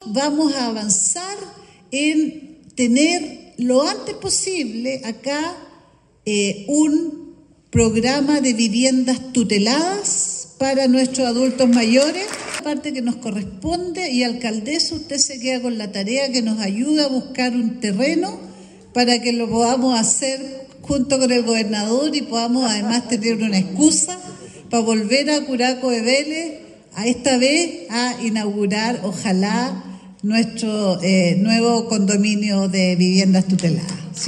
Vamos a avanzar en tener lo antes posible acá un programa de viviendas tuteladas para nuestros adultos mayores, parte que nos corresponde, y alcaldesa, usted se queda con la tarea que nos ayuda a buscar un terreno para que lo podamos hacer junto con el gobernador y podamos además tener una excusa para volver a Curacao de Vélez, a esta vez a inaugurar, ojalá, nuestro nuevo condominio de viviendas tuteladas.